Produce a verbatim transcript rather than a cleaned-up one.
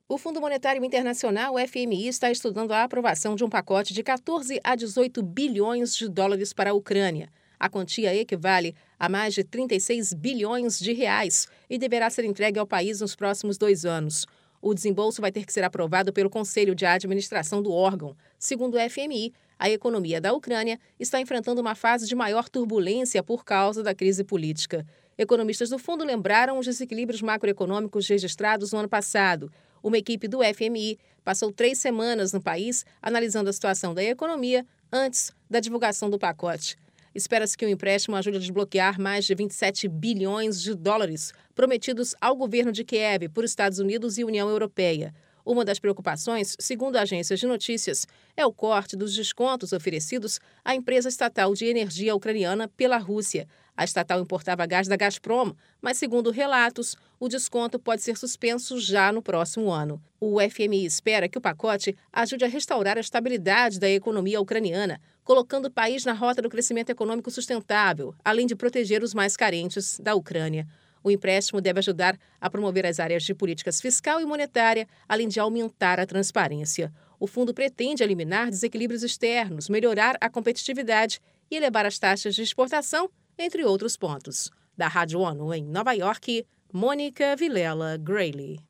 O Fundo Monetário Internacional, o F M I, está estudando a aprovação de um pacote de quatorze a dezoito bilhões de dólares para a Ucrânia. A quantia equivale a mais de trinta e seis bilhões de reais e deverá ser entregue ao país nos próximos dois anos. O desembolso vai ter que ser aprovado pelo Conselho de Administração do órgão. Segundo o F M I, a economia da Ucrânia está enfrentando uma fase de maior turbulência por causa da crise política. Economistas do fundo lembraram os desequilíbrios macroeconômicos registrados no ano passado. Uma equipe do F M I passou três semanas no país analisando a situação da economia antes da divulgação do pacote. Espera-se que o empréstimo ajude a desbloquear mais de vinte e sete bilhões de dólares prometidos ao governo de Kiev por Estados Unidos e União Europeia. Uma das preocupações, segundo agências de notícias, é o corte dos descontos oferecidos à empresa estatal de energia ucraniana pela Rússia. A estatal importava gás da Gazprom, mas, segundo relatos, o desconto pode ser suspenso já no próximo ano. O F M I espera que o pacote ajude a restaurar a estabilidade da economia ucraniana, colocando o país na rota do crescimento econômico sustentável, além de proteger os mais carentes da Ucrânia. O empréstimo deve ajudar a promover as áreas de políticas fiscal e monetária, além de aumentar a transparência. O fundo pretende eliminar desequilíbrios externos, melhorar a competitividade e elevar as taxas de exportação, entre outros pontos. Da Rádio ONU em Nova York, Mônica Vilela Grayle.